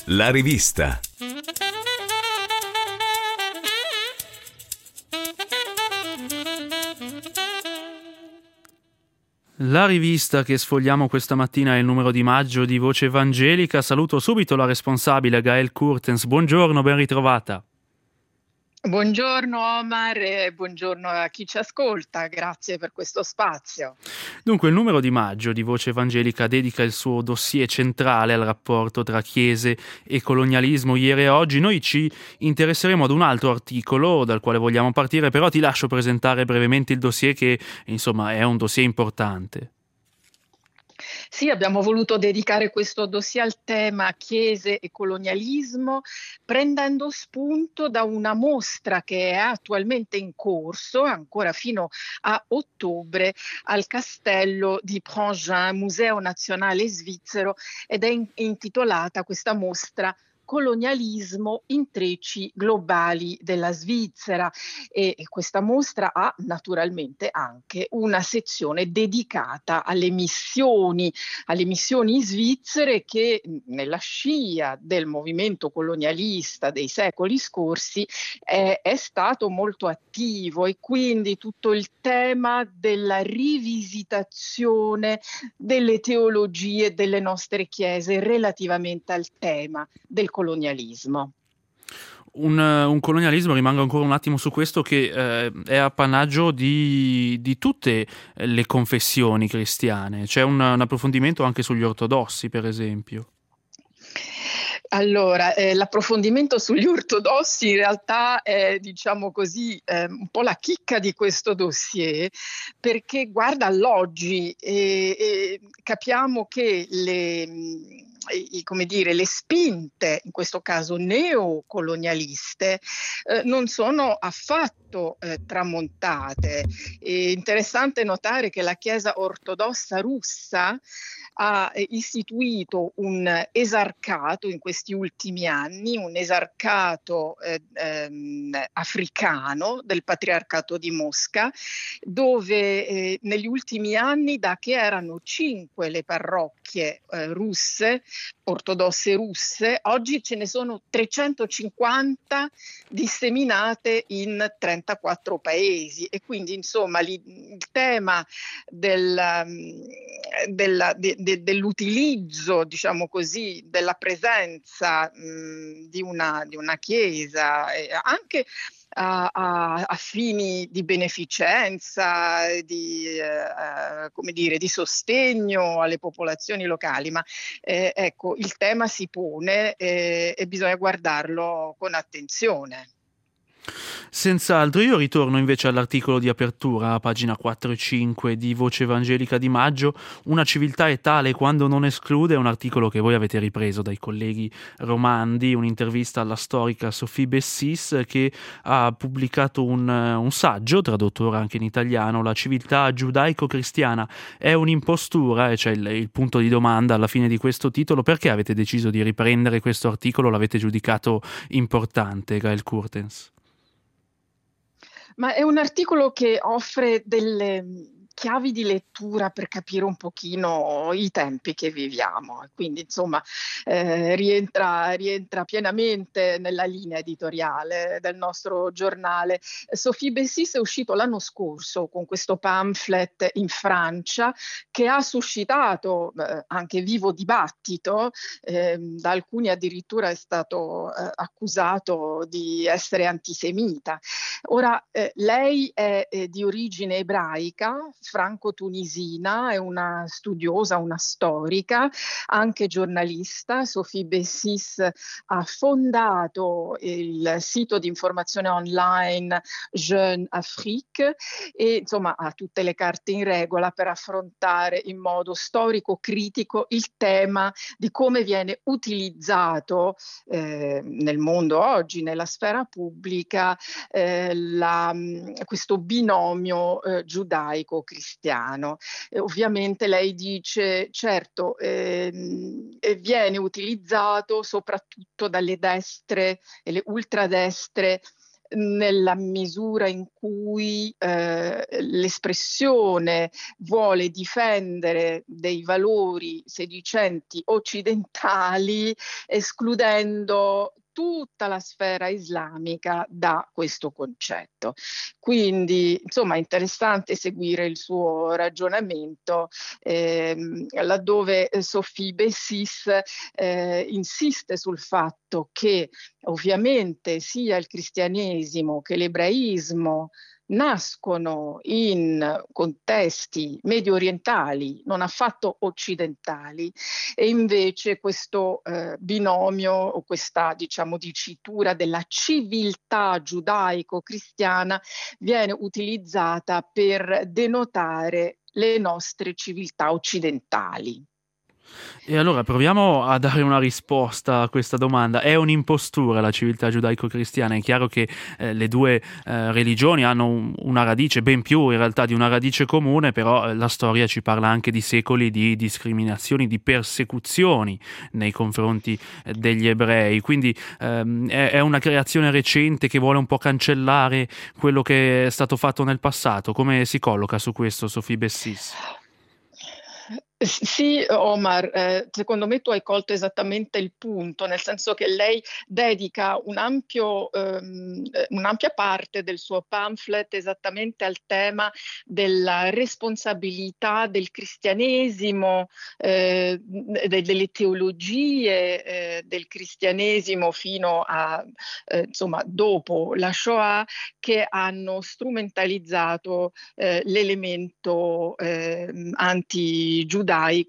La rivista. La rivista che sfogliamo questa mattina è il numero di maggio di Voce Evangelica. Saluto subito la responsabile Gael Kurtens. Buongiorno, ben ritrovata. Buongiorno Omar e buongiorno a chi ci ascolta, grazie per questo spazio. Dunque, il numero di maggio di Voce Evangelica dedica il suo dossier centrale al rapporto tra Chiese e colonialismo ieri e oggi. Noi ci interesseremo ad un altro articolo dal quale vogliamo partire, però ti lascio presentare brevemente il dossier che, insomma, è un dossier importante. Sì, abbiamo voluto dedicare questo dossier al tema Chiese e colonialismo, prendendo spunto da una mostra che è attualmente in corso, ancora fino a ottobre, al Castello di Prangin, Museo Nazionale Svizzero, ed è intitolata questa mostra Colonialismo, intrecci globali della Svizzera, e questa mostra ha naturalmente anche una sezione dedicata alle missioni svizzere che nella scia del movimento colonialista dei secoli scorsi è stato molto attivo, e quindi tutto il tema della rivisitazione delle teologie delle nostre chiese relativamente al tema del colonialismo. Un colonialismo, rimango ancora un attimo su questo, che è appannaggio di tutte le confessioni cristiane. C'è un approfondimento anche sugli ortodossi, per esempio. Allora, l'approfondimento sugli ortodossi in realtà è, diciamo così, un po' la chicca di questo dossier, perché guarda all'oggi e capiamo che le spinte, in questo caso neocolonialiste, non sono affatto tramontate. È interessante notare che la Chiesa ortodossa russa ha istituito un esarcato in questi ultimi anni, un esarcato africano del Patriarcato di Mosca, dove negli ultimi anni, da che erano 5 le parrocchie russe, ortodosse russe, oggi ce ne sono 350 disseminate in 34 paesi, e quindi insomma il tema dell'utilizzo, diciamo così, della presenza di una chiesa, anche a fini di beneficenza, di sostegno alle popolazioni locali, ma ecco, il tema si pone e bisogna guardarlo con attenzione. Senz'altro. Io ritorno invece all'articolo di apertura, a pagina 4 e 5 di Voce Evangelica di maggio. Una civiltà è tale quando non esclude, è un articolo che voi avete ripreso dai colleghi romandi, un'intervista alla storica Sophie Bessis, che ha pubblicato un saggio, tradotto ora anche in italiano, La civiltà giudaico-cristiana è un'impostura, e c'è il punto di domanda alla fine di questo titolo. Perché avete deciso di riprendere questo articolo? L'avete giudicato importante, Gael Kurtens? Ma è un articolo che offre delle chiavi di lettura per capire un pochino i tempi che viviamo, quindi insomma rientra pienamente nella linea editoriale del nostro giornale. Sophie Bessis è uscito l'anno scorso con questo pamphlet in Francia, che ha suscitato anche vivo dibattito, da alcuni addirittura è stato accusato di essere antisemita. Ora, lei è di origine ebraica, franco-tunisina, è una studiosa, una storica, anche giornalista. Sophie Bessis ha fondato il sito di informazione online Jeune Afrique, e insomma ha tutte le carte in regola per affrontare in modo storico-critico il tema di come viene utilizzato nel mondo oggi, nella sfera pubblica, questo binomio giudaico-cristiano. Ovviamente lei dice, certo, viene utilizzato soprattutto dalle destre e le ultradestre nella misura in cui l'espressione vuole difendere dei valori sedicenti occidentali, escludendo tutta la sfera islamica da questo concetto. Quindi, insomma, è interessante seguire il suo ragionamento, laddove Sophie Bessis insiste sul fatto che ovviamente sia il cristianesimo che l'ebraismo nascono in contesti medio orientali, non affatto occidentali, e invece questo binomio o questa, diciamo, dicitura della civiltà giudaico-cristiana viene utilizzata per denotare le nostre civiltà occidentali. E allora proviamo a dare una risposta a questa domanda. È un'impostura la civiltà giudaico-cristiana? È chiaro che le due religioni hanno una radice, ben più in realtà di una radice comune, però la storia ci parla anche di secoli di discriminazioni, di persecuzioni nei confronti degli ebrei. Quindi è una creazione recente che vuole un po' cancellare quello che è stato fatto nel passato. Come si colloca su questo Sophie Bessis? Sì, Omar, secondo me tu hai colto esattamente il punto, nel senso che lei dedica un'ampia parte del suo pamphlet esattamente al tema della responsabilità del cristianesimo, delle teologie del cristianesimo fino a, insomma, dopo la Shoah, che hanno strumentalizzato l'elemento anti-giudaico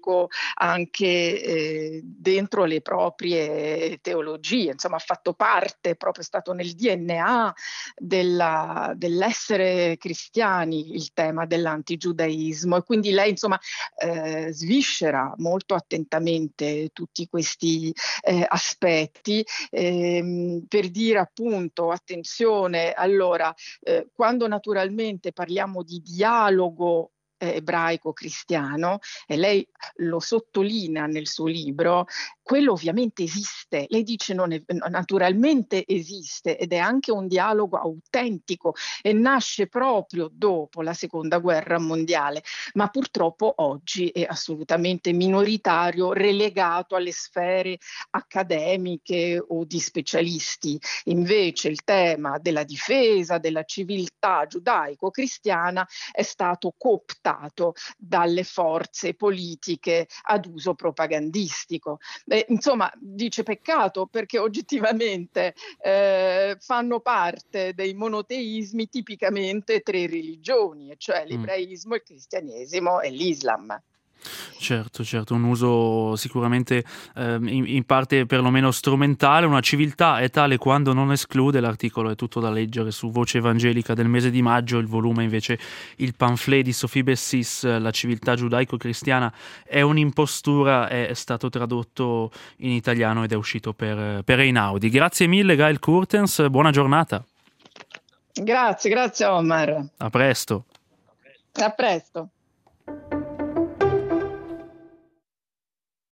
anche dentro le proprie teologie. Insomma, ha fatto parte, proprio è stato nel DNA dell'essere cristiani il tema dell'antigiudaismo, e quindi lei, insomma, sviscera molto attentamente tutti questi aspetti, per dire appunto attenzione. Allora, quando naturalmente parliamo di dialogo ebraico-cristiano, e lei lo sottolinea nel suo libro, quello ovviamente esiste. Lei dice naturalmente esiste, ed è anche un dialogo autentico e nasce proprio dopo la Seconda Guerra Mondiale, ma purtroppo oggi è assolutamente minoritario, relegato alle sfere accademiche o di specialisti. Invece il tema della difesa della civiltà giudaico-cristiana è stato cooptato dalle forze politiche ad uso propagandistico. Insomma, dice peccato, perché oggettivamente fanno parte dei monoteismi tipicamente tre religioni, cioè l'ebraismo, il cristianesimo e l'Islam. Certo, un uso sicuramente in parte perlomeno strumentale. Una civiltà è tale quando non esclude, l'articolo è tutto da leggere su Voce Evangelica del mese di maggio, il volume invece, il pamphlet di Sophie Bessis, La civiltà giudaico-cristiana è un'impostura, è stato tradotto in italiano ed è uscito per Einaudi. Grazie mille Gail Kurtens, buona giornata. Grazie Omar. A presto. A presto.